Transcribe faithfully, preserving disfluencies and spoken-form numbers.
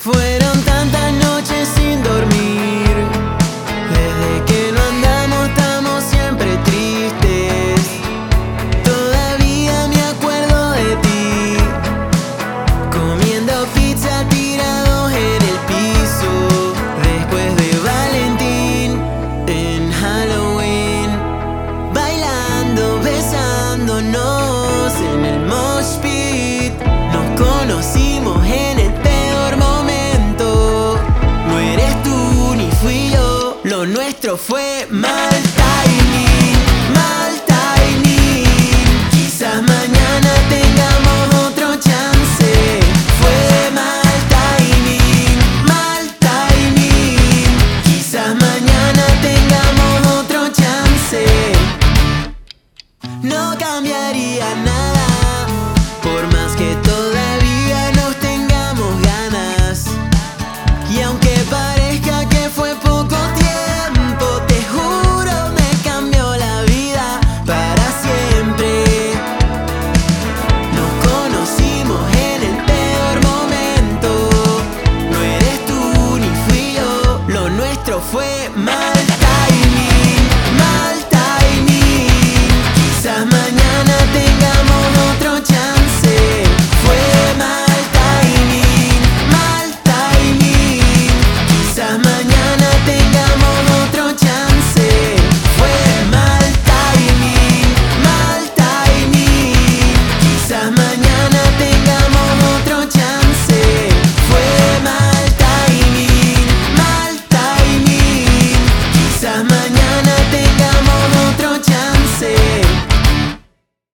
Fueron tantas noches sin dormir. Desde que no andamos estamos siempre tristes. Todavía me acuerdo de ti, comiendo pizza tirados en el piso. Después de Valentín, en Halloween, bailando, besándonos en el mosh pit. Nos conocimos en el peor momento. No eres tú ni fui yo, lo nuestro fue mal.